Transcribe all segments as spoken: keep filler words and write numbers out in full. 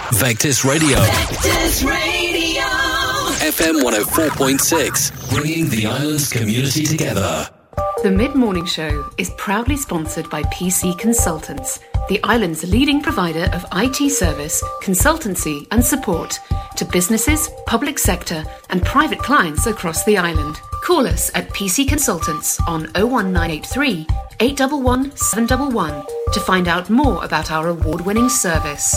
Vectis Radio. Vectis Radio. F M one oh four point six. Bringing the island's community together. The Mid-Morning Show is proudly sponsored by P C Consultants, the island's leading provider of I T service, consultancy and support to businesses, public sector and private clients across the island. Call us at P C Consultants on oh one nine eight three, eight one one, seven one one to find out more about our award-winning service.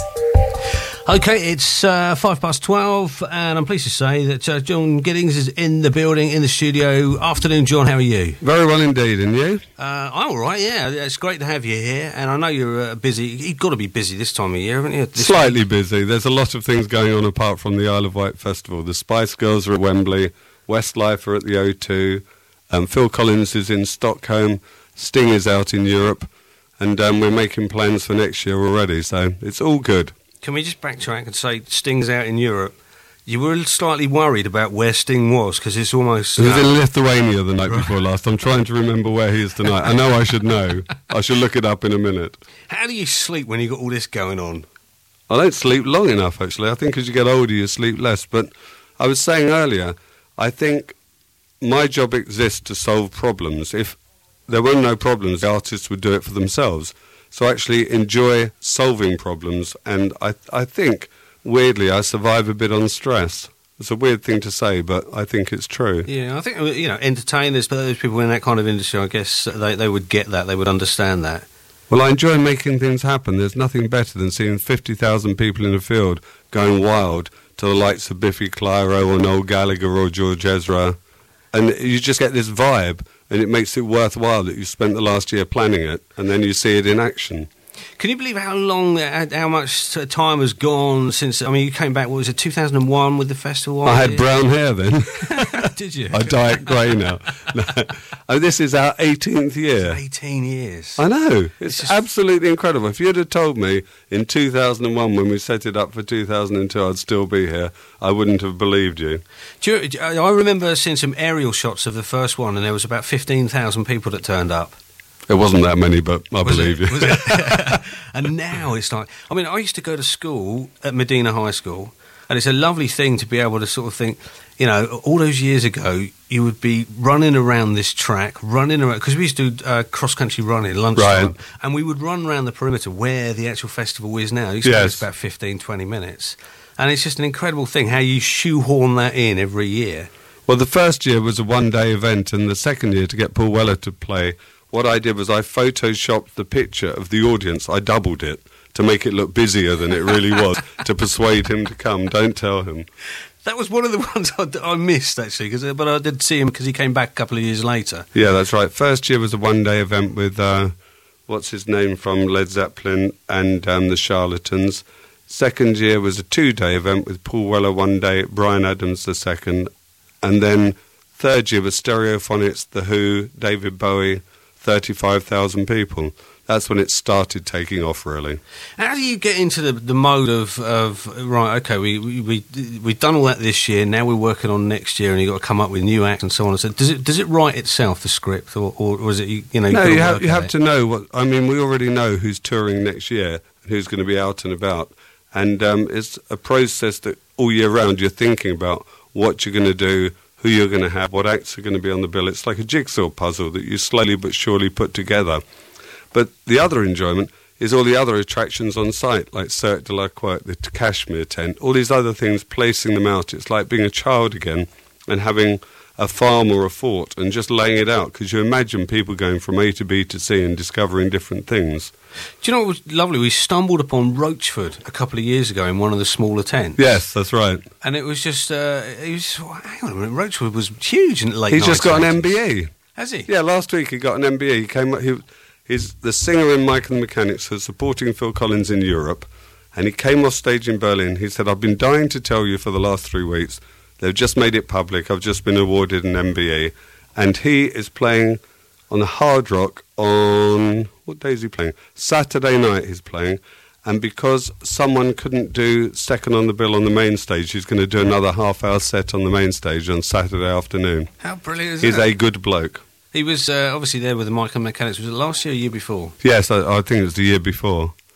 OK, it's uh, five past twelve, and I'm pleased to say that uh, John Giddings is in the building, in the studio. Afternoon, John, how are you? Very well indeed, and you? Uh, I'm all right, yeah. It's great to have you here, and I know you're uh, busy. You've got to be busy this time of year, haven't you? This Slightly busy. There's a lot of things going on apart from the Isle of Wight Festival. The Spice Girls are at Wembley, Westlife are at the O two, um, Phil Collins is in Stockholm, Sting is out in Europe, and um, we're making plans for next year already, so it's all good. Can we just backtrack and say Sting's out in Europe? You were slightly worried about where Sting was, because it's almost... He was in Lithuania the night before last. I'm trying to remember where he is tonight. I know I should know. I shall look it up in a minute. How do you sleep when you've got all this going on? I don't sleep long enough, actually. I think as you get older, you sleep less. But I was saying earlier, I think my job exists to solve problems. If there were no problems, the artists would do it for themselves. So I actually enjoy solving problems, and I, I think, weirdly, I survive a bit on stress. It's a weird thing to say, but I think it's true. Yeah, I think, you know, entertainers, but those people in that kind of industry, I guess they, they would get that, they would understand that. Well, I enjoy making things happen. There's nothing better than seeing fifty thousand people in a field going wild to the likes of Biffy Clyro or Noel Gallagher or George Ezra, and you just get this vibe. And it makes it worthwhile that you spent the last year planning it, and then you see it in action. Can you believe how long, how much time has gone since, I mean, you came back, what was it, two thousand one with the festival? I had brown hair then. Did you? I dye it grey now. No. Oh, this is our eighteenth year. eighteen years. I know. It's, it's just... absolutely incredible. If you'd have told me in two thousand one when we set it up for two thousand two I'd still be here, I wouldn't have believed you. Do you I remember seeing some aerial shots of the first one, and there was about fifteen thousand people that turned up. It wasn't that many, but I was believe it? you. Was it? And now it's like, I mean, I used to go to school at Medina High School, and it's a lovely thing to be able to sort of think, you know, all those years ago, you would be running around this track, running around, because we used to do uh, cross-country running, lunchtime, right. And we would run around the perimeter where the actual festival is now. It used to yes. take about fifteen, twenty minutes. And it's just an incredible thing how you shoehorn that in every year. Well, the first year was a one-day event, and the second year, to get Paul Weller to play, what I did was I photoshopped the picture of the audience. I doubled it to make it look busier than it really was, to persuade him to come. Don't tell him. That was one of the ones I, I missed, actually, cause, but I did see him because he came back a couple of years later. Yeah, that's right. First year was a one-day event with, uh, what's his name, from Led Zeppelin and um, the Charlatans. Second year was a two-day event with Paul Weller one day, Bryan Adams the second. And then third year was Stereophonics, The Who, David Bowie, thirty-five thousand people. That's when it started taking off, really. How do you get into the, the mode of, of, right, OK, we, we, we, we've done all that this year, now we're working on next year, and you've got to come up with new acts and so on. So does it does it write itself, the script, or, or, or is it, you know... No, you have, you have to know what... I mean, we already know who's touring next year and who's going to be out and about. And um, it's a process that all year round you're thinking about what you're going to do, who you're going to have, what acts are going to be on the bill. It's like a jigsaw puzzle that you slowly but surely put together. But the other enjoyment is all the other attractions on site, like Cirque de la Quirk, the Kashmir tent, all these other things, placing them out. It's like being a child again and having a farm or a fort and just laying it out, because you imagine people going from A to B to C and discovering different things. Do you know what was lovely? We stumbled upon Roachford a couple of years ago in one of the smaller tents. Yes, that's right. And it was just, uh, it was, hang on a minute, Roachford was huge in late He's just got an nineties. M B E. Has he? Yeah, last week he got an M B E. He came. He, he's the singer in Mike and the Mechanics, who's supporting Phil Collins in Europe, and he came off stage in Berlin. He said, "I've been dying to tell you for the last three weeks. They've just made it public. I've just been awarded an M B E," and he is playing on the Hard Rock on, what day is he playing? Saturday night he's playing, and because someone couldn't do second on the bill on the main stage, he's going to do another half-hour set on the main stage on Saturday afternoon. How brilliant is he's that? He's a good bloke. He was uh, obviously there with the Mike and Mechanics. Was it last year or year before? Yes, I, I think it was the year before.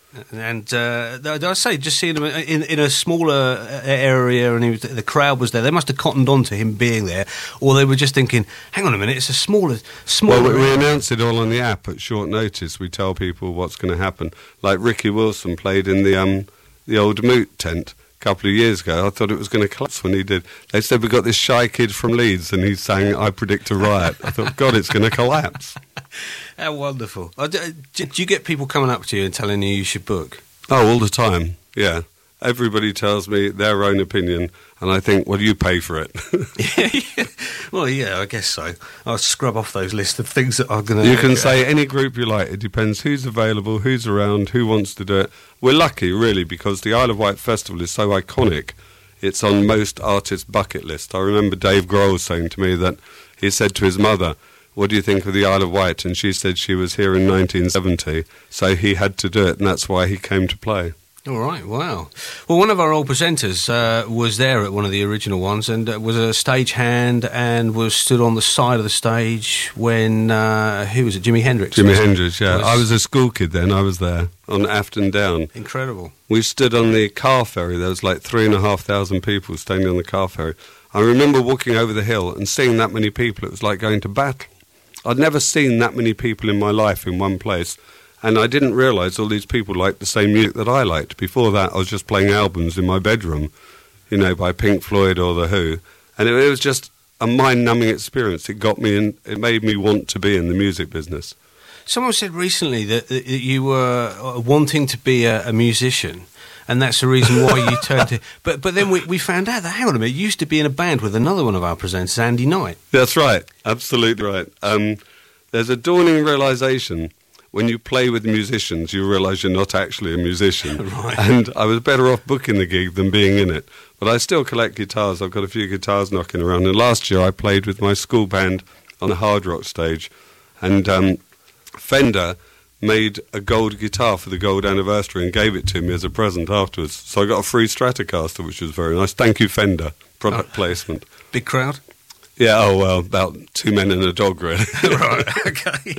And uh, I say, just seeing him in, in a smaller area, and he was, the crowd was there. They must have cottoned on to him being there, or they were just thinking, "Hang on a minute, it's a smaller, smaller." Well, we, we announce it all on the app at short notice. We tell people what's going to happen. Like Ricky Wilson played in the um, the old Moot tent a couple of years ago. I thought it was going to collapse when he did. They said we got this shy kid from Leeds, and he sang "I Predict a Riot." I thought, God, it's going to collapse. How wonderful. Uh, do, do you get people coming up to you and telling you you should book? Oh, all the time, yeah. Everybody tells me their own opinion, and I think, well, you pay for it. yeah, yeah. Well, yeah, I guess so. I'll scrub off those lists of things that are going to... You can say any group you like. It depends who's available, who's around, who wants to do it. We're lucky, really, because the Isle of Wight Festival is so iconic. It's on most artists' bucket list. I remember Dave Grohl saying to me that he said to his mother, "What do you think of the Isle of Wight?" And she said she was here in nineteen seventy, so he had to do it, and that's why he came to play. All right, wow. Well, one of our old presenters uh, was there at one of the original ones, and uh, was a stagehand and was stood on the side of the stage when, uh, who was it, Jimi Hendrix? Jimi Hendrix, yeah. Was... I was a school kid then, I was there, on Afton Down. Incredible. We stood on the car ferry, there was like three and a half thousand people standing on the car ferry. I remember walking over the hill and seeing that many people, it was like going to battle. I'd never seen that many people in my life in one place, and I didn't realise all these people liked the same music that I liked. Before that, I was just playing albums in my bedroom, you know, by Pink Floyd or The Who, and it, it was just a mind-numbing experience. It got me in, it made me want to be in the music business. Someone said recently that, that you were wanting to be a, a musician, and that's the reason why you turned to... But but then we, we found out that, hang on a minute, you used to be in a band with another one of our presenters, Andy Knight. That's right, absolutely right. Um, there's a dawning realisation when you play with musicians, you realise you're not actually a musician. Right. And I was better off booking the gig than being in it. But I still collect guitars. I've got a few guitars knocking around. And last year I played with my school band on a hard rock stage. And um, Fender made a gold guitar for the gold anniversary and gave it to me as a present afterwards. So I got a free Stratocaster, which was very nice. Thank you, Fender. Product oh. placement. Big crowd? Yeah, oh, well, about two men and a dog, really. Right, okay.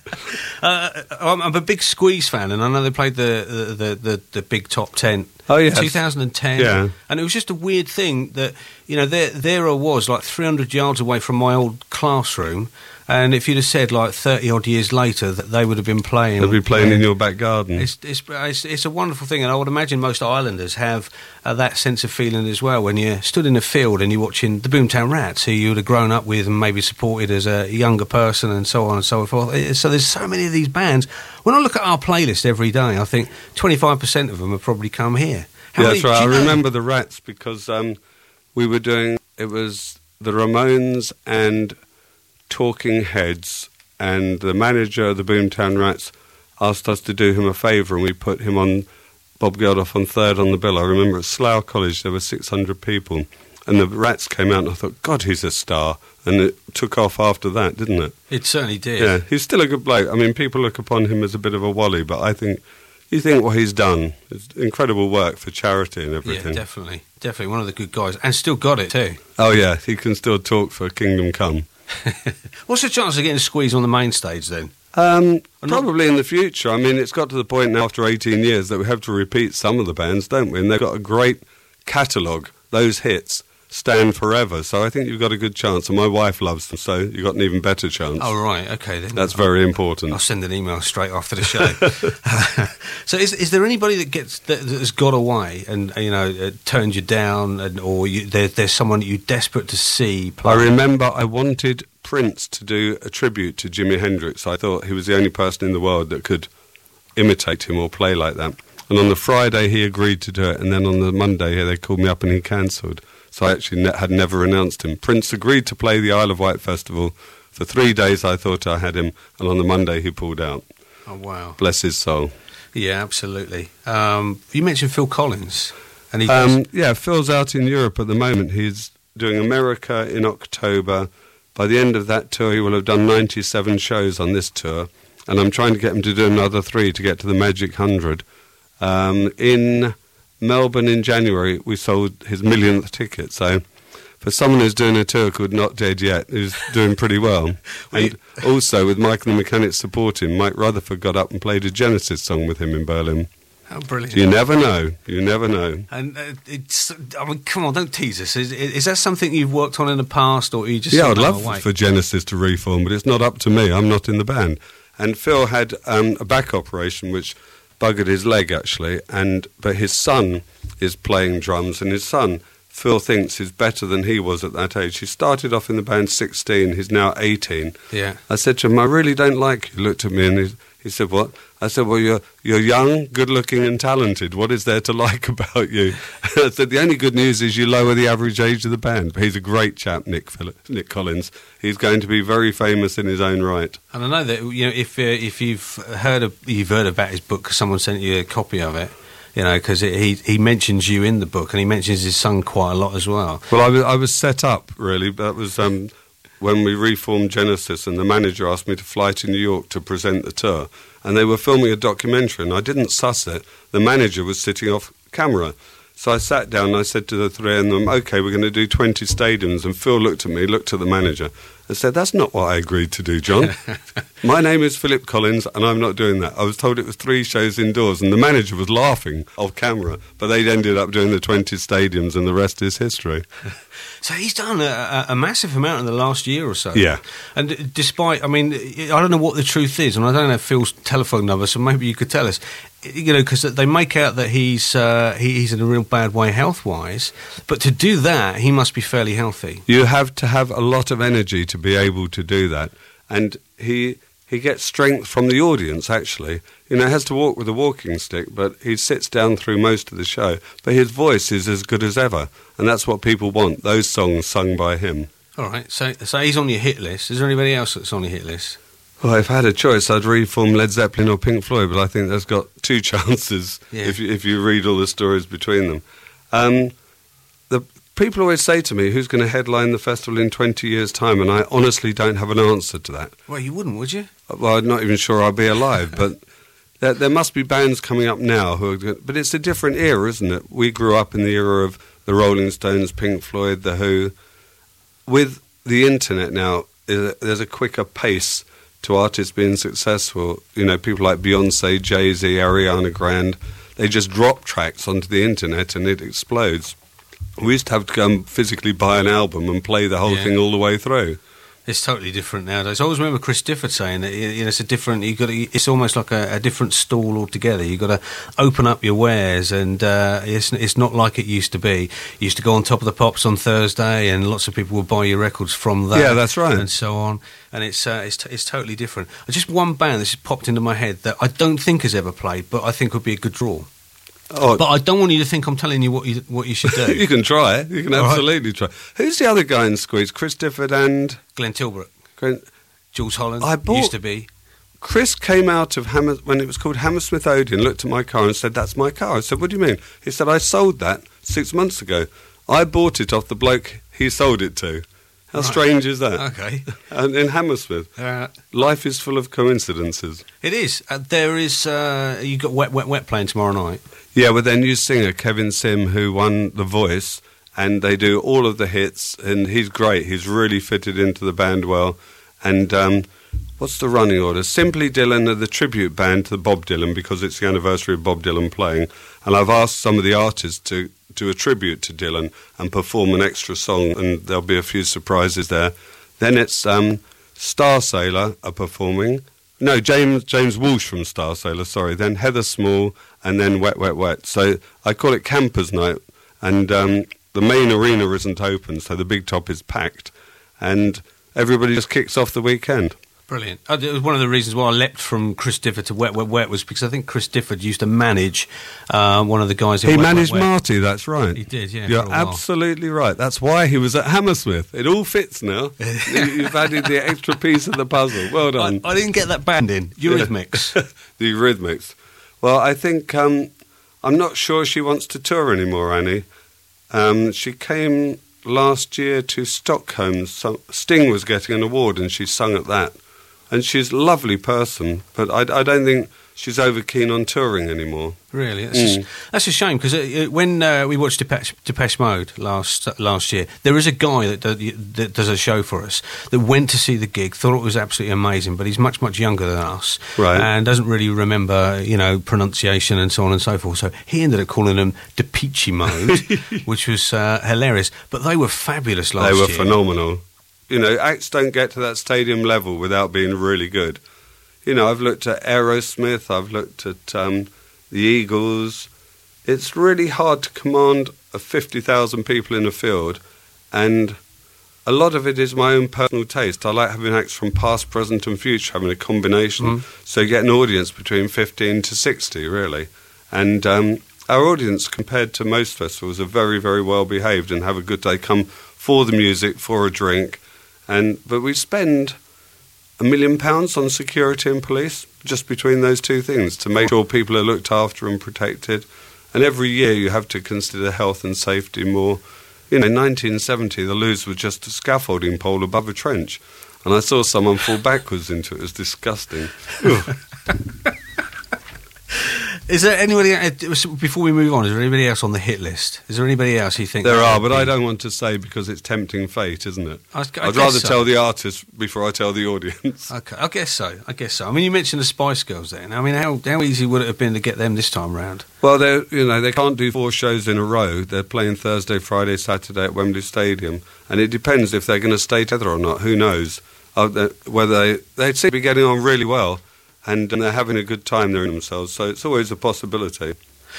uh, I'm, I'm a big Squeeze fan, and I know they played the the, the, the big top ten. Oh, yes. twenty ten. Yeah. And it was just a weird thing that, you know, there, there I was, like three hundred yards away from my old classroom, and if you'd have said, like, thirty-odd years later that they would have been playing... They'd be playing uh, in your back garden. It's, it's, it's, it's a wonderful thing, and I would imagine most islanders have uh, that sense of feeling as well when you're stood in a field and you're watching the Boomtown Rats, who you would have grown up with and maybe supported as a younger person and so on and so forth. So there's so many of these bands. When I look at our playlist every day, I think twenty-five percent of them have probably come here. How yeah, many, that's right. I know? remember the Rats because um, we were doing... It was the Ramones and Talking Heads, and the manager of the Boomtown Rats asked us to do him a favour, and we put him on, Bob Geldof, on third on the bill. I remember at Slough College there were six hundred people, and the Rats came out, and I thought, God, he's a star. And it took off after that, didn't it? It certainly did. Yeah, he's still a good bloke. I mean, people look upon him as a bit of a wally, but I think, you think what he's done, it's incredible work for charity and everything. Yeah, definitely. Definitely one of the good guys, and still got it too. Oh, yeah, he can still talk for Kingdom Come. What's the chance of getting a Squeeze on the main stage then? Um, probably in the future. I mean, it's got to the point now after eighteen years that we have to repeat some of the bands, don't we? And they've got a great catalogue. Those hits stand forever. So I think you've got a good chance. And my wife loves them, so you've got an even better chance. Oh, right. Okay, then. That's very important. I'll send an email straight after the show. So is is there anybody that gets that, that has got away and, you know, uh, turned you down, and, or you, there, there's someone that you're desperate to see play? I remember I wanted Prince to do a tribute to Jimi Hendrix. I thought he was the only person in the world that could imitate him or play like that. And on the Friday he agreed to do it, and then on the Monday they called me up and he cancelled. So I actually ne- had never announced him. Prince agreed to play the Isle of Wight Festival. For three days I thought I had him, and on the Monday he pulled out. Oh, wow. Bless his soul. Yeah, absolutely. Um, you mentioned Phil Collins. And he um, yeah, Phil's out in Europe at the moment. He's doing America in October. By the end of that tour, he will have done ninety-seven shows on this tour, and I'm trying to get him to do another three to get to the Magic Hundred. Um, in Melbourne in January, we sold his millionth ticket, so for someone who's doing a tour called Not Dead Yet, who's doing pretty well. And also, with Michael and the Mechanics supporting, Mike Rutherford got up and played a Genesis song with him in Berlin. How brilliant. You never know. You never know. And uh, it's, I mean, come on, don't tease us. Is, is that something you've worked on in the past, or are you just... Yeah, I'd love away? for Genesis to reform, but it's not up to me. I'm not in the band. And Phil had um, a back operation which buggered his leg, actually, and but his son is playing drums, and his son, Phil, thinks is better than he was at that age. He started off in the band sixteen, he's now eighteen. Yeah. I said to him, I really don't like you. He looked at me and he, he said, what? I said, well, you're you're young, good-looking and talented. What is there to like about you? I said, the only good news is you lower the average age of the band. But he's a great chap, Nick Phillip, Nick Collins. He's going to be very famous in his own right. And I know that, you know, if uh, if you've heard of, you've heard about his book because someone sent you a copy of it, you know, because he he mentions you in the book and he mentions his son quite a lot as well. Well, I was, I was set up, really. That was um, when we reformed Genesis, and the manager asked me to fly to New York to present the tour. And they were filming a documentary, and I didn't suss it. The manager was sitting off camera. So I sat down and I said to the three of them, OK, we're going to do twenty stadiums. And Phil looked at me, looked at the manager, and said, that's not what I agreed to do, John. My name is Philip Collins, and I'm not doing that. I was told it was three shows indoors, and the manager was laughing off camera, but they'd ended up doing the twenty stadiums, and the rest is history. So he's done a, a massive amount in the last year or so. Yeah. And despite, I mean, I don't know what the truth is, and I don't have Phil's telephone number, so maybe you could tell us. You know, because they make out that he's uh, he, he's in a real bad way health-wise, but to do that, he must be fairly healthy. You have to have a lot of energy to be able to do that. And he he gets strength from the audience, actually. You know, he has to walk with a walking stick, but he sits down through most of the show. But his voice is as good as ever, and that's what people want, those songs sung by him. All right, so, so he's on your hit list. Is there anybody else that's on your hit list? Well, if I had a choice, I'd reform Led Zeppelin or Pink Floyd, but I think that's got two chances yeah. if, you, if you read all the stories between them. Um, the people always say to me, who's going to headline the festival in twenty years' time? And I honestly don't have an answer to that. Well, you wouldn't, would you? Well, I'm not even sure I'll be alive, but there, there must be bands coming up now who are going to, but it's a different era, isn't it? We grew up in the era of the Rolling Stones, Pink Floyd, The Who. With the internet now, there's a quicker pace to artists being successful. You know, people like Beyonce, Jay-Z, Ariana Grande, they just drop tracks onto the internet and it explodes. We used to have to go and physically buy an album and play the whole yeah. thing all the way through. It's totally different nowadays. I always remember Chris Difford saying that, you know, it's a different. You got to, it's almost like a, a different stall altogether. You got to open up your wares, and uh, it's it's not like it used to be. You used to go on Top of the Pops on Thursday, and lots of people would buy your records from that. Yeah, that's right, and so on. And it's uh, it's t- it's totally different. Just one band that just popped into my head that I don't think has ever played, but I think would be a good draw. Oh, but I don't want you to think I'm telling you what you what you should do. You can try. You can absolutely right. try. Who's the other guy in Squeeze? Chris Difford and Glenn Tilbrook. Glenn... Jules Holland. I bought... used to be. Chris came out of Hammer when it was called Hammersmith Odeon, looked at my car and said, "That's my car." I said, "What do you mean?" He said, "I sold that six months ago. I bought it off the bloke he sold it to." How right. strange is that? Okay. And in Hammersmith, uh, life is full of coincidences. It is. Uh, there is. Uh, you got Wet Wet Wet playing tomorrow night. Yeah, with their new singer Kevin Sim, who won The Voice, and they do all of the hits, and he's great. He's really fitted into the band well. And um, what's the running order? Simply Dylan are the tribute band to Bob Dylan because it's the anniversary of Bob Dylan playing. And I've asked some of the artists to do a tribute to Dylan and perform an extra song, and there'll be a few surprises there. Then it's um, Star Sailor are performing. No, James James Walsh from Star Sailor, sorry. Then Heather Small, and then Wet, Wet, Wet. So I call it Campers Night, and um, the main arena isn't open, so the big top is packed, and everybody just kicks off the weekend. Brilliant. Uh, it was one of the reasons why I leapt from Chris Difford to Wet, Wet, Wet was because I think Chris Difford used to manage uh, one of the guys in He Wet, managed Wet, Wet. Marty, that's right. He did, yeah. You're absolutely right. That's why he was at Hammersmith. It all fits now. You've added the extra piece of the puzzle. Well done. I, I didn't get that band in. Eurythmics. The Eurythmics. Well, I think... Um, I'm not sure she wants to tour anymore, Annie. Um, she came last year to Stockholm. So Sting was getting an award and she sung at that. And she's a lovely person, but I, I don't think she's over keen on touring anymore. Really, that's, Mm. a, that's a shame because uh, when uh, we watched Depeche, Depeche Mode last uh, last year, there is a guy that, does, that does a show for us that went to see the gig, thought it was absolutely amazing, but he's much much younger than us, Right. and doesn't really remember, you know, pronunciation and so on and so forth. So he ended up calling them Depeche Mode, which was uh, hilarious. But they were fabulous last They year. were phenomenal. You know, acts don't get to that stadium level without being really good. You know, I've looked at Aerosmith, I've looked at um, the Eagles. It's really hard to command a fifty thousand people in a field, and a lot of it is my own personal taste. I like having acts from past, present and future, having a combination, Mm. so you get an audience between fifteen to sixty, really. And um, our audience, compared to most festivals, are very, very well behaved and have a good day, come for the music, for a drink. And But we spend a million pounds on security and police, just between those two things, to make sure people are looked after and protected. And every year you have to consider health and safety more. You know, in nineteen seventy, the Louvre was just a scaffolding pole above a trench. And I saw someone fall backwards into it. It was disgusting. Is there anybody, before we move on, is there anybody else on the hit list? Is there anybody else you think... There that are, would but I be- don't want to say because it's tempting fate, isn't it? I- I I'd guess rather so. tell the artist before I tell the audience. Okay, I guess so. I guess so. I mean, you mentioned the Spice Girls then. I mean, how how easy would it have been to get them this time round? Well, they you know they can't do four shows in a row. They're playing Thursday, Friday, Saturday at Wembley Stadium, and it depends if they're going to stay together or not. Who knows? Uh, they- whether they they seem to be getting on really well, and, and they're having a good time there in themselves. So it's always a possibility.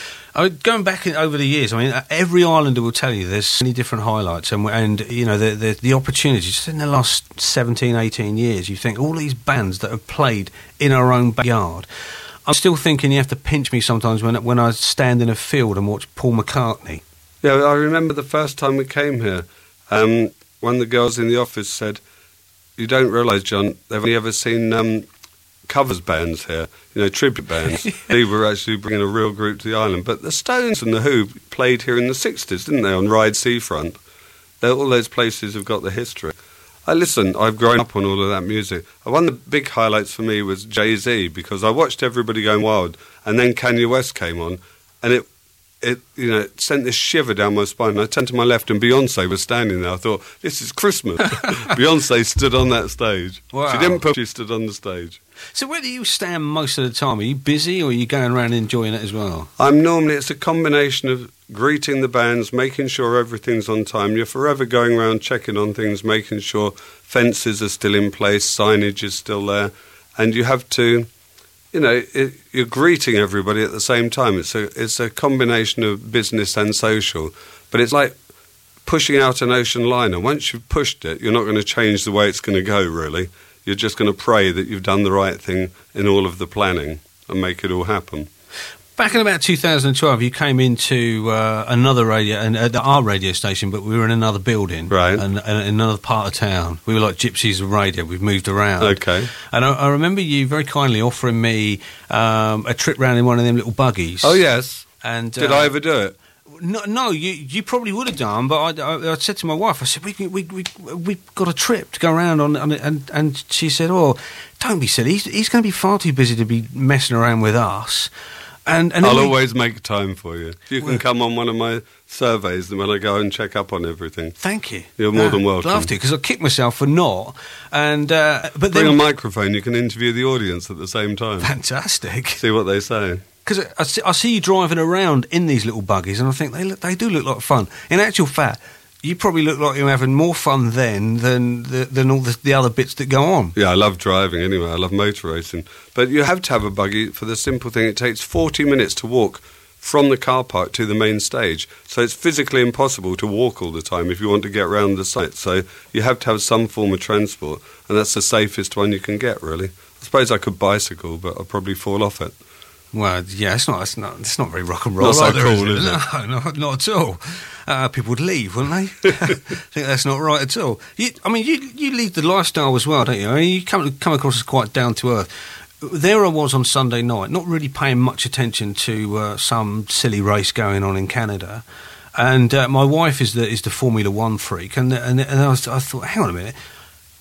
I mean, going back in, over the years, I mean, every Islander will tell you there's so many different highlights, and and you know the the, the opportunities just in the last seventeen, eighteen years. You think all these bands that have played in our own backyard. I'm still thinking you have to pinch me sometimes when when I stand in a field and watch Paul McCartney. Yeah, I remember the first time we came here. Um, one of the girls in the office said, "You don't realise, John, they've only ever seen um, covers bands here, you know, tribute bands. They were actually bringing a real group to the island. But the Stones and the Who played here in the sixties, didn't they, on Ryde Seafront? They're, all those places have got the history. I listen, I've grown up on all of that music. One of the big highlights for me was Jay-Z, because I watched everybody going wild, and then Kanye West came on, and it It you know it sent this shiver down my spine. I turned to my left and Beyonce was standing there. I thought, this is Christmas. Beyonce stood on that stage. Wow. She didn't put. She stood on the stage. So where do you stand most of the time? Are you busy or are you going around enjoying it as well? I'm normally, it's a combination of greeting the bands, making sure everything's on time. You're forever going around checking on things, making sure fences are still in place, signage is still there, and you have to. You know, it, you're greeting everybody at the same time. It's a it's a combination of business and social, but it's like pushing out an ocean liner. Once you've pushed it, you're not going to change the way it's going to go, really. You're just going to pray that you've done the right thing in all of the planning and make it all happen. Back in about two thousand twelve, you came into uh, another radio, and uh, our radio station, but we were in another building, Right. and, and in another part of town. We were like gypsies of radio. We've moved around. Okay. And I, I remember you very kindly offering me um, a trip round in one of them little buggies. Oh, yes. And Did uh, I ever do it? No, no, you you probably would have done, but I, I, I said to my wife, I said, we we we we've got a trip to go around on, on it, and and she said, oh, don't be silly. He's, he's going to be far too busy to be messing around with us. And, and then I'll we- always make time for you. You can Well- come on one of my surveys when I go and check up on everything. Thank you. You're more No, than welcome. I'd love to, because I kicked myself for not. And uh, but Bring then a microphone, you can interview the audience at the same time. fantastic. See what they say. Because I see, I see you driving around in these little buggies, and I think they look, they do look like fun. In actual fact, you probably look like you're having more fun then than the, than all the, the other bits that go on. Yeah, I love driving anyway. I love motor racing. But you have to have a buggy for the simple thing. It takes forty minutes to walk from the car park to the main stage. So it's physically impossible to walk all the time if you want to get around the site. So you have to have some form of transport. And that's the safest one you can get, really. I suppose I could bicycle, but I'll probably fall off it. Well, yeah, it's not, it's not, it's not very rock and roll. Not so either, cool, it? is it? No, not, not at all. Uh, people would leave, wouldn't they? I think that's not right at all. You, I mean, you you lead the lifestyle as well, don't you? I mean, you come come across as quite down to earth. There I was on Sunday night, not really paying much attention to uh, some silly race going on in Canada, and uh, my wife is the is the Formula One freak, and and, and I, was, I thought, hang on a minute.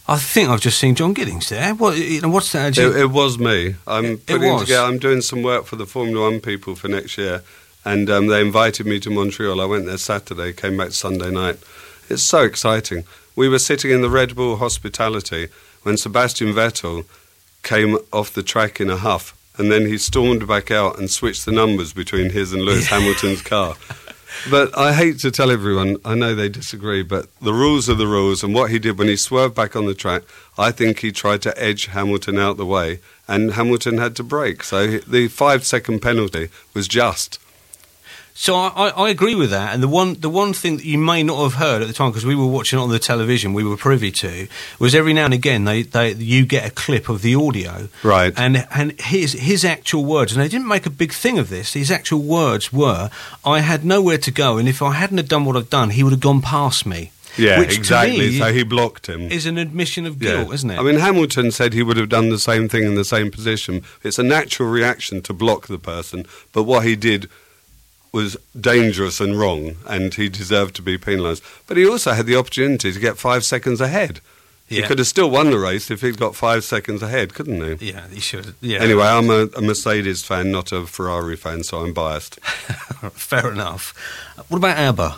I think I've just seen John Giddings there. What, you know, what's that? It, it was me. I'm It- it putting was. together. I'm doing some work for the Formula One people for next year, and um, they invited me to Montreal. I went there Saturday, came back Sunday night. It's so exciting. We were sitting in the Red Bull hospitality when Sebastian Vettel came off the track in a huff, and then he stormed back out and switched the numbers between his and Lewis Hamilton's car. But I hate to tell everyone, I know they disagree, but the rules are the rules, and what he did when he swerved back on the track, I think he tried to edge Hamilton out the way, and Hamilton had to brake. So the five-second penalty was just. So I, I, I agree with that, and the one the one thing that you may not have heard at the time, because we were watching it on the television, we were privy to, was every now and again they, they you get a clip of the audio, Right. And and his his actual words, and they didn't make a big thing of this. His actual words were, "I had nowhere to go, and if I hadn't have done what I've done, he would have gone past me." Yeah, Which, to exactly. me, So he blocked him. Is an admission of Yeah. guilt, isn't it? I mean, Hamilton said he would have done the same thing in the same position. It's a natural reaction to block the person, but what he did was dangerous and wrong, and he deserved to be penalised. But he also had the opportunity to get five seconds ahead. He Yeah. could have still won the race if he'd got five seconds ahead, couldn't he? yeah, he should. Yeah. Anyway, I'm a, a Mercedes fan, not a Ferrari fan, so I'm biased. Fair enough. What about ABBA?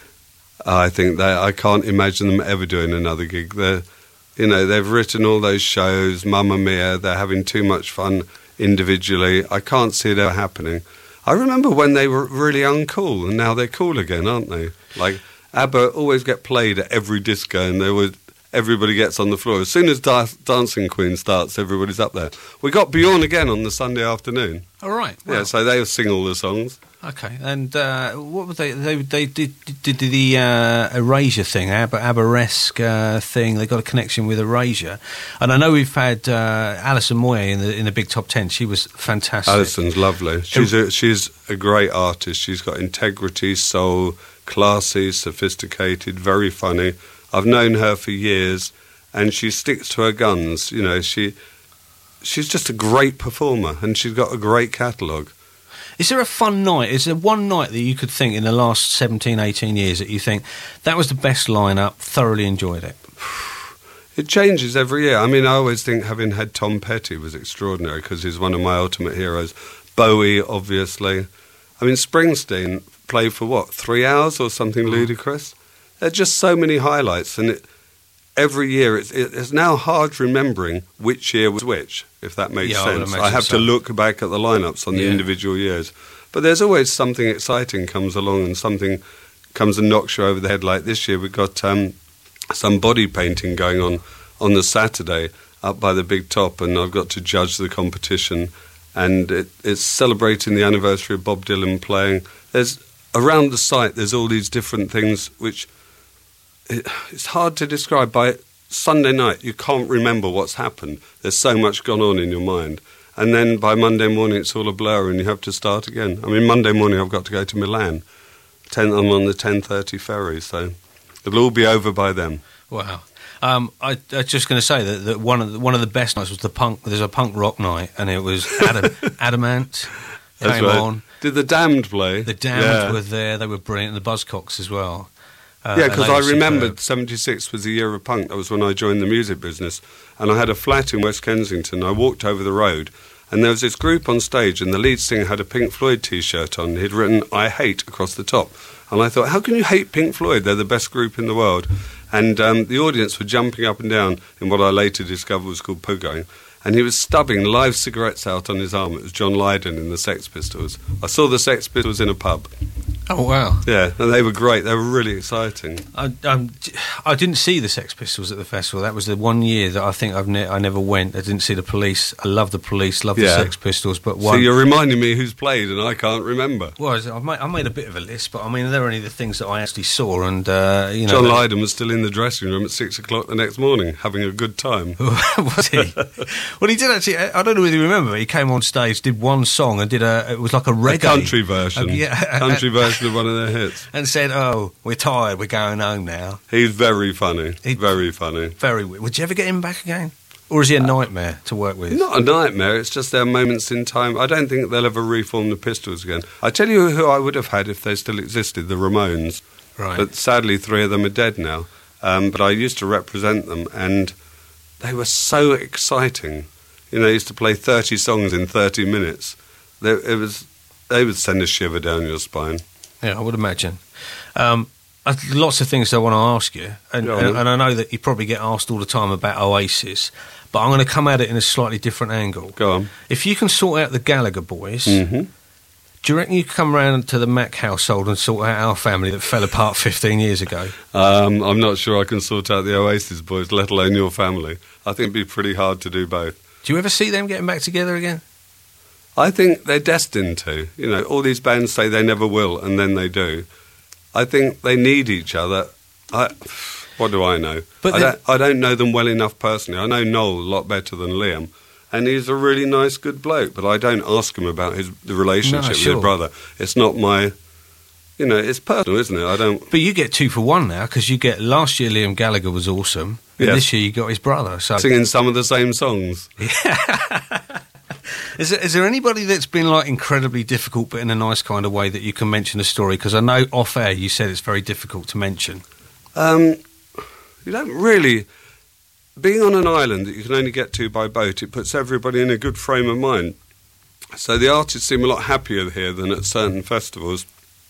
I think they, I can't imagine them ever doing another gig. They're, you know, they've written all those shows, Mamma Mia, they're having too much fun individually. I can't see it ever happening. I remember when they were really uncool, and now they're cool again, aren't they? Like, ABBA always get played at every disco, and they would, everybody gets on the floor. As soon as da- Dancing Queen starts, everybody's up there. We got Bjorn again on the Sunday afternoon. All right. Yeah, so they sing all the songs. Okay, and uh, what were they? They they did did the uh, Erasure thing, Abba Abba-esque uh, thing. They got a connection with Erasure, and I know we've had uh, Alison Moyet in the in the Big Top Ten. She was fantastic. Alison's lovely. She's a, she's a great artist. She's got integrity, soul, classy, sophisticated, very funny. I've known her for years, and she sticks to her guns. You know, she she's just a great performer, and she's got a great catalogue. Is there a fun night? Is there one night that you could think in the last seventeen, eighteen years that you think that was the best lineup, thoroughly enjoyed it? It changes every year. I mean, I always think having had Tom Petty was extraordinary because he's one of my ultimate heroes. Bowie, obviously. I mean, Springsteen played for, what, three hours or something ludicrous? There are just so many highlights, and it, every year it's, it's now hard remembering which year was which, if that makes Yeah, I would sense. imagine I have so. to look back at the lineups on the Yeah. individual years. But there's always something exciting comes along, and something comes and knocks you over the head. Like this year, we've got um, some body painting going on on the Saturday up by the Big Top, and I've got to judge the competition. And it, it's celebrating the anniversary of Bob Dylan playing. There's around the site, there's all these different things which it, it's hard to describe. By Sunday night, you can't remember what's happened. There's so much gone on in your mind. And then by Monday morning, it's all a blur, and you have to start again. I mean, Monday morning, I've got to go to Milan. ten, I'm on the ten thirty ferry, so it'll all be over by then. Wow. Um, I, I was just going to say that, that one of the, one of the best nights was the punk. There's a punk rock night, and it was Adam, Adamant That's came right. on. Did the Damned play? The Damned Yeah. were there. They were brilliant. The Buzzcocks as well. Uh, Yeah, and because they I were remembered superb. seventy-six was the year of punk. That was when I joined the music business. And I had a flat in West Kensington. I walked over the road, and there was this group on stage, and the lead singer had a Pink Floyd T-shirt on. He'd written, "I hate," across the top. And I thought, how can you hate Pink Floyd? They're the best group in the world. And um, the audience were jumping up and down in what I later discovered was called pogoing. And he was stubbing live cigarettes out on his arm. It was John Lydon in the Sex Pistols. I saw the Sex Pistols in a pub. Oh, wow. Yeah, and they were great. They were really exciting. I, um, I didn't see the Sex Pistols at the festival. That was the one year that I think I've ne- I never went. I didn't see the Police. I love the Police, love Yeah. the Sex Pistols, but So one. you're reminding me who's played, and I can't remember. Well, I've made, I made a bit of a list, but I mean, they're only the things that I actually saw, and uh, you know, John that- Lydon was still in the dressing room at six o'clock the next morning, having a good time. was he? Well, he did actually. I don't know whether you remember. But he came on stage, did one song, and did a. It was like a reggae A country version. Uh, yeah, country version of one of their hits. and said, "Oh, we're tired. We're going home now." He's very funny. He- very funny. Very. weird. Would you ever get him back again, or is he a nightmare to work with? Not a nightmare, it's just there are moments in time. I don't think they'll ever reform the Pistols again. I tell you who I would have had if they still existed, the Ramones. Right. But sadly, three of them are dead now. Um, but I used to represent them, and they were so exciting. You know, they used to play thirty songs in thirty minutes. They, it was, they would send a shiver down your spine. Yeah, I would imagine. Um, uh, lots of things I want to ask you, and, Yeah. and, and I know that you probably get asked all the time about Oasis, but I'm going to come at it in a slightly different angle. Go on. If you can sort out the Gallagher boys, Mm-hmm. do you reckon you could come round to the Mac household and sort out our family that fell apart fifteen years ago? Um, I'm not sure I can sort out the Oasis boys, let alone your family. I think it'd be pretty hard to do both. Do you ever see them getting back together again? I think they're destined to. You know, all these bands say they never will, and then they do. I think they need each other. I, what do I know? But I, then- don't, I don't know them well enough personally. I know Noel a lot better than Liam, and he's a really nice, good bloke. But I don't ask him about his the relationship No, with sure. his brother. It's not my. You know, it's personal, isn't it? I don't. But you get two for one now, because you get, last year Liam Gallagher was awesome, and Yes. this year you got his brother. So Singing some of the same songs. Is there, is there anybody that's been like incredibly difficult, but in a nice kind of way, that you can mention a story? Because I know off air you said it's very difficult to mention. Um, you don't really. Being on an island that you can only get to by boat, it puts everybody in a good frame of mind. So the artists seem a lot happier here than at certain festivals.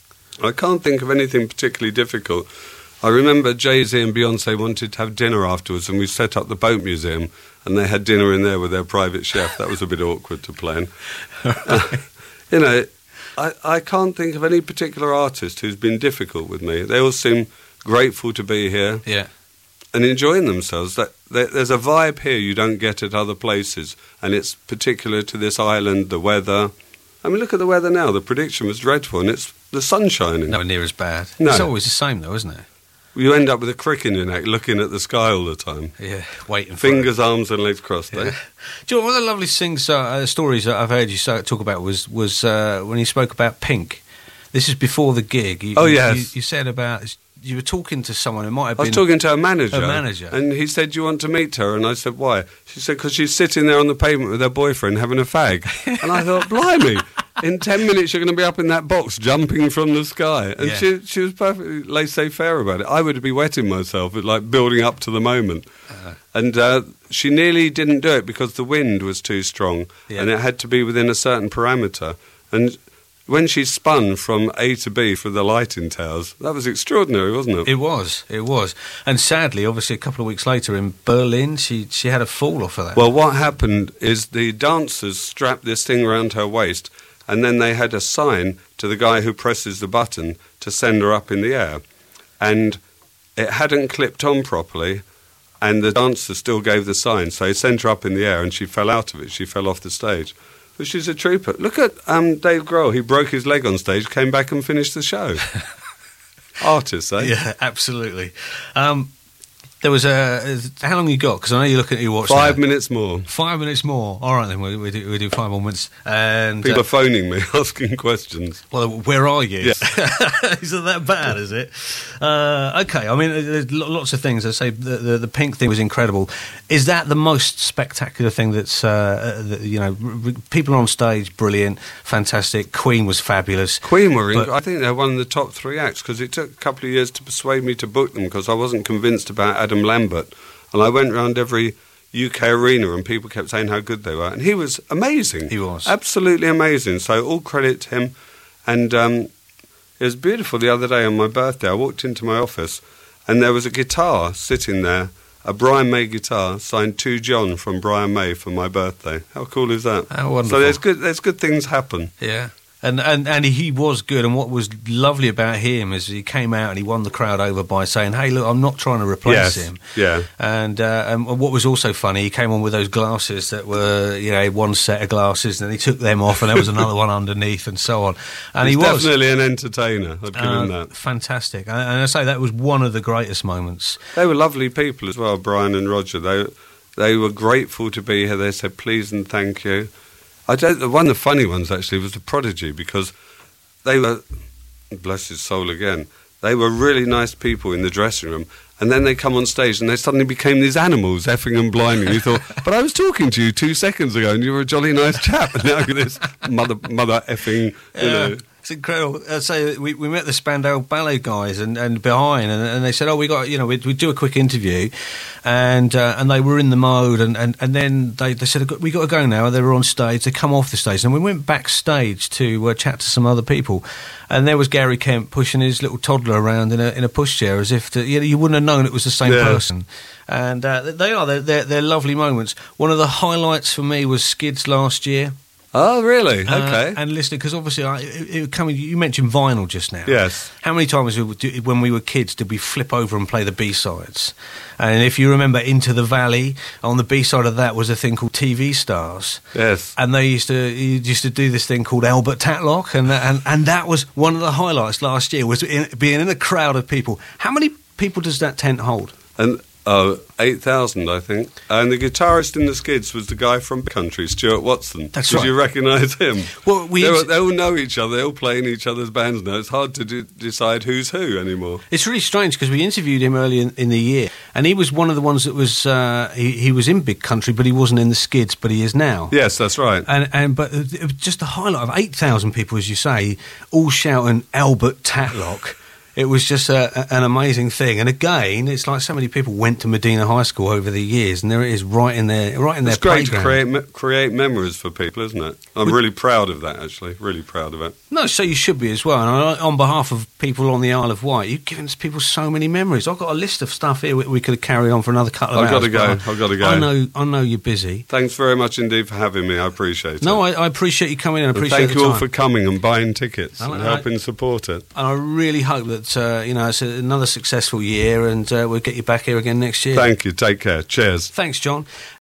I can't think of anything particularly difficult. I remember Jay-Z and Beyonce wanted to have dinner afterwards, and we set up the boat museum, and they had dinner in there with their private chef. That was a bit awkward to plan. Uh, you know, I, I can't think of any particular artist who's been difficult with me. They all seem grateful to be here Yeah. and enjoying themselves. That there, there's a vibe here you don't get at other places, and it's particular to this island, the weather. I mean, look at the weather now. The prediction was dreadful, and it's the sun shining. Nowhere near as bad. No. It's always the same, though, isn't it? You end up with a crick in your neck, looking at the sky all the time. Yeah, waiting for Fingers, arms, and legs crossed. it. Eh? Yeah. Do you know, one of the lovely things, uh, uh, stories that I've heard you so, talk about was was uh, when you spoke about Pink. This is before the gig. You, Oh, you- yes. You, you said about, you were talking to someone who might have I was been... talking to her manager. Her manager. And he said, "Do you want to meet her?" And I said, "Why?" She said, "Because she's sitting there on the pavement with her boyfriend having a fag." And I thought, blimey, in ten minutes you're going to be up in that box jumping from the sky. And Yeah. she she was perfectly laissez-faire about it. I would be wetting myself, like building up to the moment. Uh-huh. And uh, she nearly didn't do it because the wind was too strong. Yeah. And it had to be within a certain parameter. And when she spun from A to B for the lighting towers, that was extraordinary, wasn't it? It was, it was. And sadly, obviously, a couple of weeks later in Berlin, she she had a fall off of that. Well, what happened is the dancers strapped this thing around her waist, and then they had a sign to the guy who presses the button to send her up in the air. And it hadn't clipped on properly, and the dancer still gave the sign, so he sent her up in the air, and she fell out of it. She fell off the stage. But she's a trooper. Look at um, Dave Grohl. He broke his leg on stage, came back and finished the show. Artists, eh? Yeah, absolutely. Um, there was a... How long you got? Because I know you're looking at your watch Five now. minutes more. Five minutes more. All right, then, we, we, do, we do five more minutes. And People uh, are phoning me, asking questions. well, where are you? Yeah. Is it that bad, is it? Uh, okay, I mean, there's lo- lots of things. I say the, the, the Pink thing was incredible. Is that the most spectacular thing that's, uh, that, you know, r- r- people on stage, brilliant, fantastic. Queen was fabulous. Queen were, in, But- I think they're one of the top three acts because it took a couple of years to persuade me to book them because I wasn't convinced about Adam Lambert. And I went round every U K arena and people kept saying how good they were. And he was amazing. He was. Absolutely amazing. So all credit to him. And um, it was beautiful the other day on my birthday. I walked into my office and there was a guitar sitting there, a Brian May guitar signed to John from Brian May for my birthday. How cool is that? How wonderful. So there's good, there's good things happen. Yeah. And, and and he was good, and what was lovely about him is he came out and he won the crowd over by saying, "Hey, look, I'm not trying to replace Yes, him." yeah. And uh, and what was also funny, he came on with those glasses that were, you know, one set of glasses, and then he took them off, and there was another one underneath, and so on. And He's he was definitely an entertainer. I'd give uh, him that. fantastic. And, and I say that was one of the greatest moments. They were lovely people as well, Brian and Roger. They they were grateful to be here. They said please and thank you. I don't. The one of the funny ones actually was the Prodigy because they were, bless his soul again, they were really nice people in the dressing room. And then they come on stage and they suddenly became these animals, effing and blinding. You thought, but I was talking to you two seconds ago and you were a jolly nice chap. And now you're this mother, mother effing, you know. It's incredible. Uh, so we, we met the Spandau Ballet guys and, and behind, and, and they said, "Oh, we got you know we we do a quick interview," and uh, and they were in the mode, and, and, and then they, they said, "We got to go now." They were on stage. They come off the stage, and we went backstage to uh, chat to some other people, and there was Gary Kemp pushing his little toddler around in a in a pushchair as if to, you know, you wouldn't have known it was the same Yeah. person. And uh, they are they're, they're they're lovely moments. One of the highlights for me was Skids last year. Oh, really? Uh, Okay. and listening, because obviously, I, it, it coming. You mentioned vinyl just now. Yes. How many times we would do, when we were kids did we flip over and play the B sides? And if you remember, Into the Valley, on the B side of that was a thing called T V Stars. Yes. And they used to you used to do this thing called Albert Tatlock, and and and that was one of the highlights last year, was in, being in a crowd of people. How many people does that tent hold? And oh, eight thousand, I think. And the guitarist in the Skids was the guy from Country, Stuart Watson. That's Did right. you recognise him? Well, we they, all, used- they all know each other. They all play in each other's bands now. It's hard to de- decide who's who anymore. It's really strange because we interviewed him early in, in the year, and he was one of the ones that was uh, he, he was in Big Country, but he wasn't in the Skids, but he is now. Yes, that's right. And and but it was just the highlight of eight thousand people, as you say, all shouting Albert Tatlock. It was just a, a, an amazing thing. And again, it's like so many people went to Medina High School over the years, and there it is, right in their right in It's their great to playground. create me- create memories for people, isn't it? I'm really proud of that, actually. Really proud of it. No, so you should be as well. And I- on behalf of people on the Isle of Wight, you've given people so many memories. I've got a list of stuff here we, we could carry on for another couple of I've hours. got to go. but I- I've got to go. I know. I know you're busy. Thanks very much indeed for having me. I appreciate it. No, I, I appreciate you coming in. I And appreciate thank the you all time. for coming and buying tickets I- and I- helping support it. And I really hope that uh, you know it's another successful year, and uh, we'll get you back here again next year. Thank you. Take care. Cheers. Thanks, John.